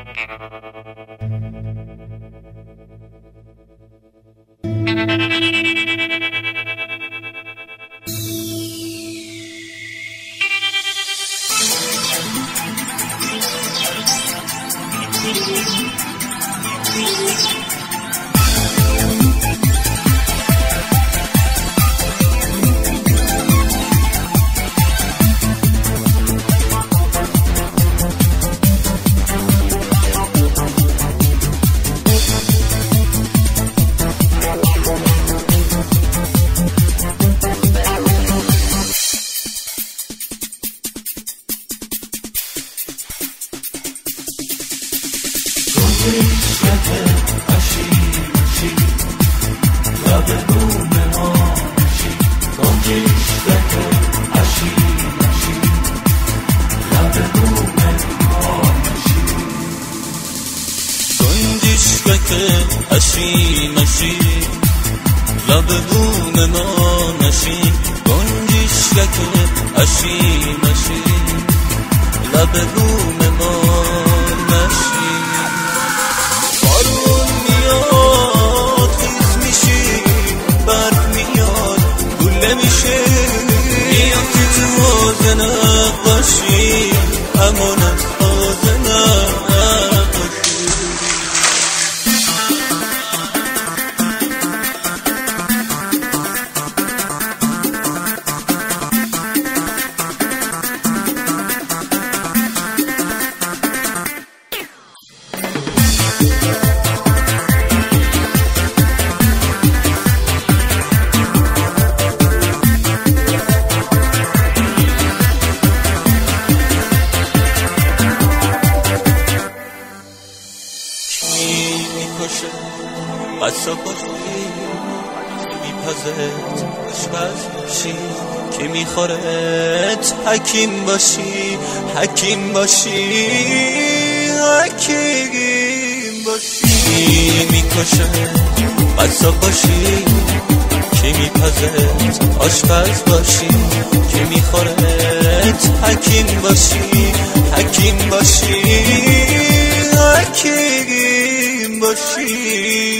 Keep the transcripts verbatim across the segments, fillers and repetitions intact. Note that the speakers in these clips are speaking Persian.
اشی مشی لب بوم ما نشی گنجشک اشی مشی لب بوم ما نشی بارون میاد خیز میشی برف میاد گله میشه میاد که تو حوض نقاشی امان از حوض نقاشی قصاب باشی که میپزت آشپز باشی که میخورت حکیم باشی حکیم باشی حکیم باشی میکشه قصاب باشی که میپزت آشپز باشی که میخورت حکیم باشی حکیم باشی حکیم باشی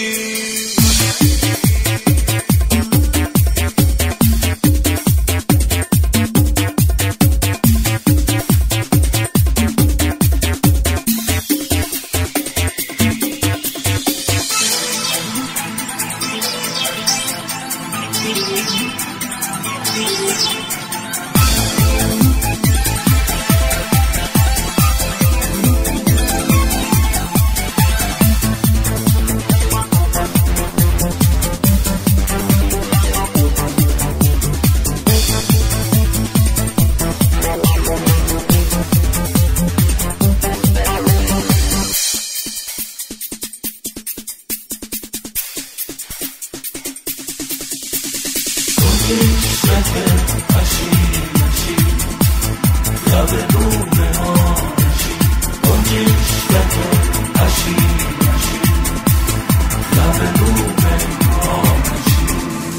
اشی مشی لب بوم ما نشی گنجشک اشی مشی لب بوم ما نشی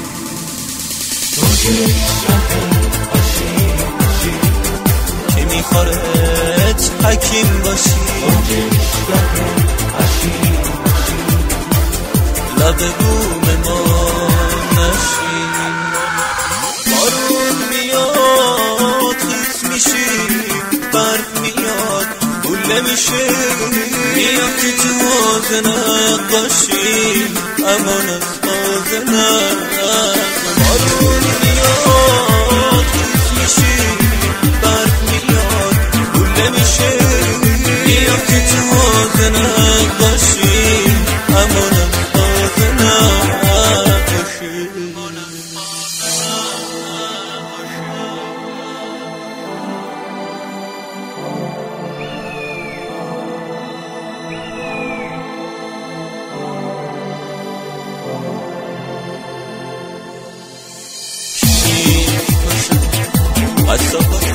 گنجشک اشی مشی که میخورت حکیم باشی گنجشک اشی مشی لب بوم ما نشی بارون میاد خیز میشی برف میاد گله میشه میاد که تو حوض نقاشی امان از حوض نقاشی بارون میاد خیز میشی برف میاد گله میشه میاد که تو حوض نقاشی امان از حوض نقاشی قصاب باشی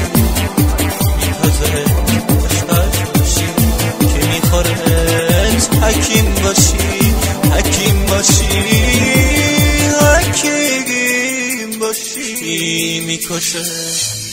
میپزت آشپز باشی که میخورت حکیم باشی حکیم باشی حکیم باشی میکشه